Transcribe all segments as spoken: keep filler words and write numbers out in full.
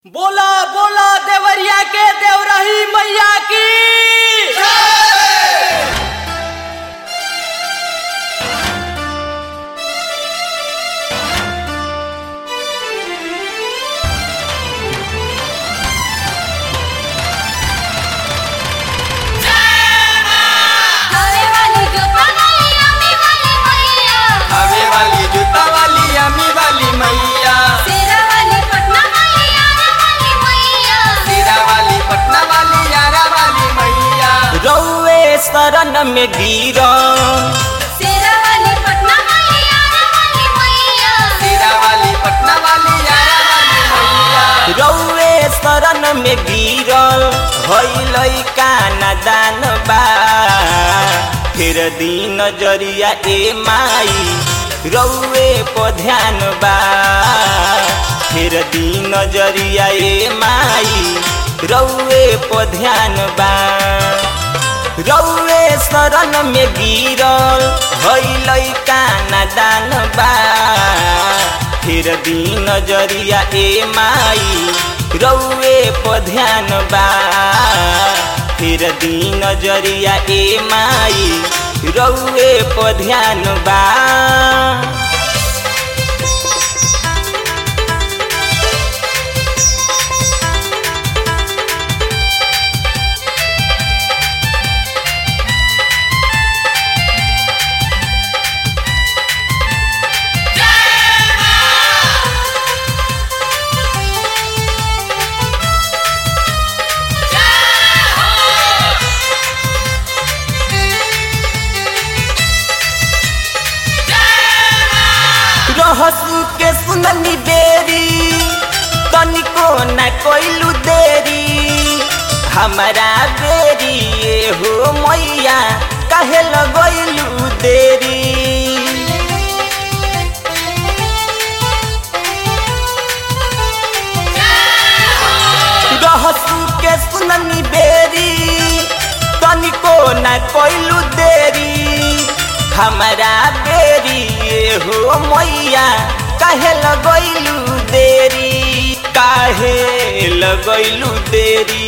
बोला बोला देवरिया के देवरही मैया की हवे वाली जूता वाली अम्मी वाली मैया, शेरा वाली पटना वाली यारा वाली मैया, शेरा वाली पटना वाली यारा वाली मैया। रौवे शरण में गिरा शेरा वाली पटना वाली यारा वाली मैया, शेरा वाली पटना वाली यारा वाली मैया। रौवे शरण में गिरल भइलै काना दान बा फिर दिन नजरिया ए माई रौवे पर ध्यान बा फिर दिन नजरिया ए माई रौवे पर ध्यान बा रौवे शरण में गिरल भइलै काना दान बा फिर दिन नजरिया ए माई रौवे पर ध्यान बा फिर दिन नजरिया ए माई रौवे पर ध्यान बा। रहसु के सुननी बेरी तनिको न कोइलू देरी हमारा बेरी ये हो मैया काहे लगैलू देरी रहसु के सुननी बेरी तनिको न कोइलू देरी हमारा बेरी ये हो मैया काहे लगैलू देरी काहे लगैलू देरी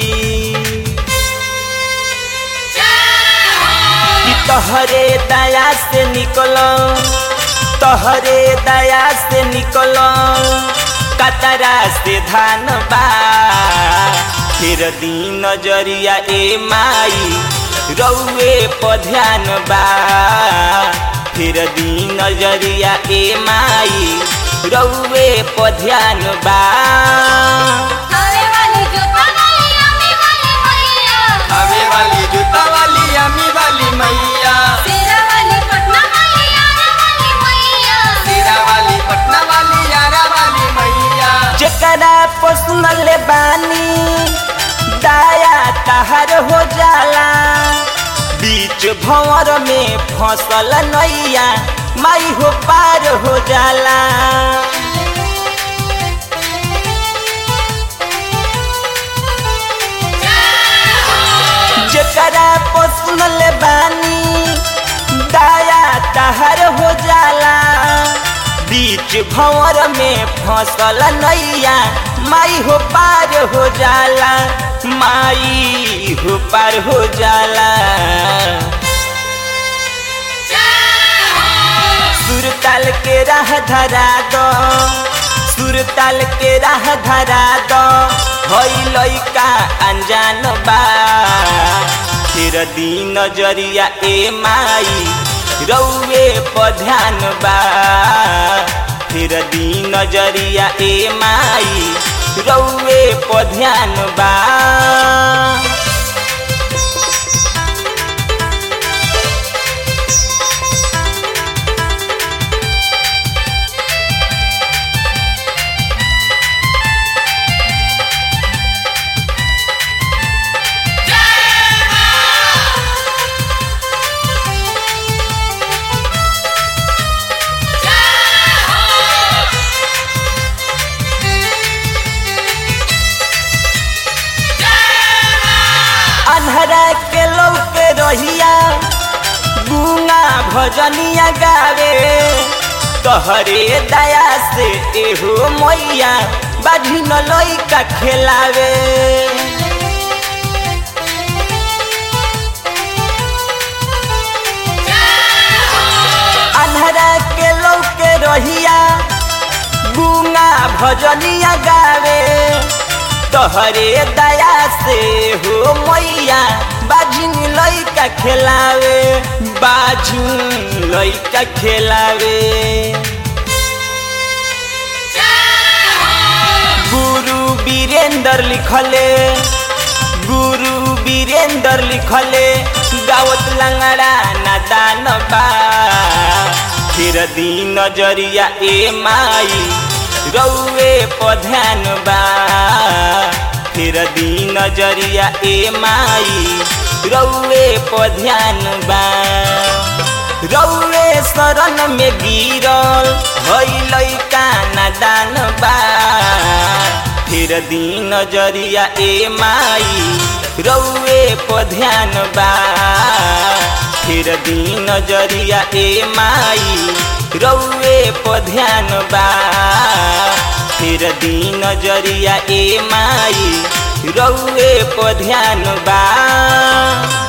कि तोहरे दया से निकल तोहरे दया से निकल कतरा से धान बा फिर दिन नजरिया ए माई रौवे पर ध्यान बा फिर दिन नजरिया ए माई रौवे पर ध्यान बा। हवे वाली जूता वाली अम्मी वाली मैया, हवे वाली जूता वाली अम्मी वाली मैया, शेरा वाली पटना वाली यारा वाली मैया, शेरा वाली पटना वाली यारा वाली मैया। जेकरा पसंद बानी दाया तहर हो जाला बीच भंवर में फसल नैया माई हो पार हो जाला जेकरा पसंद बानी दाया तहर हो जाला बीच भंवर में फसल नैया माई हो पार हो जाला माई हो पार हो जाला सुरताल के राह धरा दो सुरताल के राह धरा दो भइलै का अनजान बा फिर दिन नजरिया ए माई रौवे पर ध्यान बा फिर दिन नजरिया ए माई रौवे पर ध्यान बा। अन्हरा के लौके रहिया गूंगा भजनिया गावे तोहरे दया से एहो मैया बाझी न लइका खेलावे अन्हरा के लौके रहिया गूंगा भजनिया गावे तोहरे दया से हो मैया बाझिन लइका खेलावे बाझिन लइका खेलावे गुरु वीरेंद्र लिखले गुरु वीरेंद्र लिखले गावत लंगड़ा नादान बा फिर दिन नजरिया ए माई रउए पध्यान बा फिर दिन नजरिया ए माई रउए पध्यान बा रउए शरण में गिरल भइलै का नादान बा फिर दिन नजरिया ए माई रउए पध्यान बा फिर दिन नजरिया ए माई रउए पध्यान बा फिर दिन नजरिया ए माई रउए पध्यान बा।